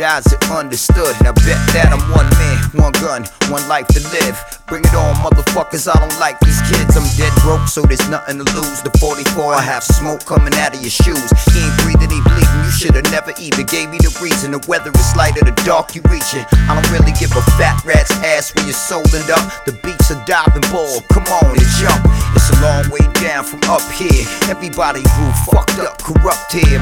guys that understood. Now bet that I'm one man, one gun, one life to live. Bring it on, motherfuckers, I don't like these kids. I'm dead broke, so there's nothing to lose. The 44, I have smoke coming out of your shoes. He ain't breathing, he bleeding, you should've never even gave me the reason. The weather is light or the dark you reaching. I don't really give a fat rat's ass when you're soling up. The beats are diving board, come on and jump. It's a long way down from up here. Everybody grew fucked up, corrupt here.